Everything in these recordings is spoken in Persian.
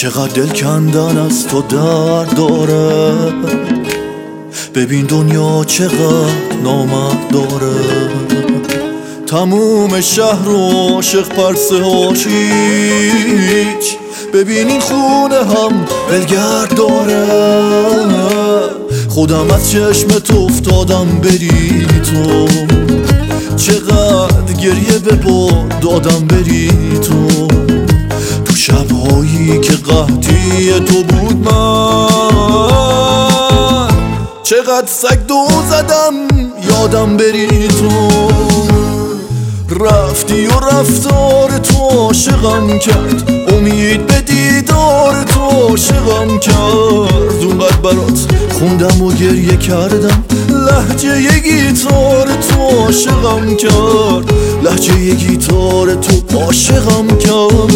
چقدر دل کندن از تو درد داره. ببین دنیا چقدر نامرد داره. تموم شهر و عاشق پرسه هاشیچ. ببین این خونه هم ولگرد داره. خودم از چشمت افتادم بری تو. چقدر گریه به باد دادم بری تو. تو شبهایی که قحطی تو بود من چقدر سگ دو زدم یادم بری تو. رفتی و رفتار تو عاشقم کرد. امید به دیدار تو عاشقم کرد. اونقدر برات خوندم و گریه کردم. لهجه ی گیتار تو عاشقم کرد. لهجه ی گیتار تو عاشقم کرد.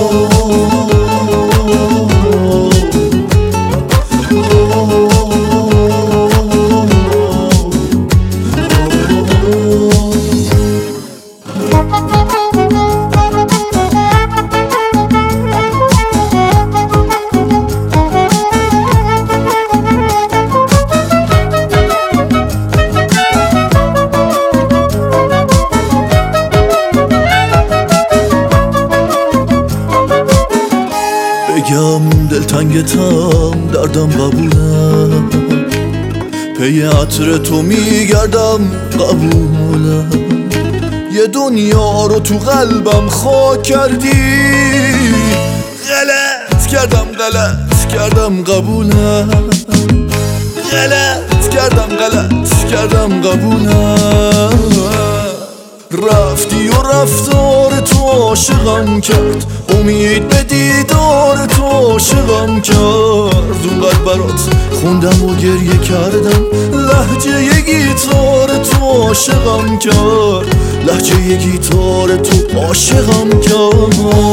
بگم دلتنگتم دردم قبوله. پی عطر تو میگردم قبوله. یه دنیا رو تو قلبم خاک کردی. غلط کردم قبوله. غلط کردم قبوله. رفتی و رفتار تو عاشقم کرد. امید به دیدار تو عاشقم کرد. اونقدر برات خوندم و گریه کردم. لهجه ی گیتار تو عاشقم کرد. لهجه ی گیتار تو عاشقم کرد.